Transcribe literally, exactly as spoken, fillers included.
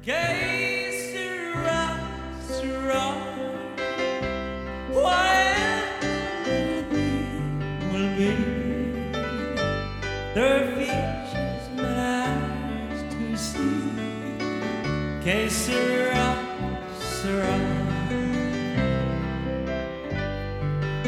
Que sera, sera, whatever will be. There are features my eyes to see. Que sera, sera.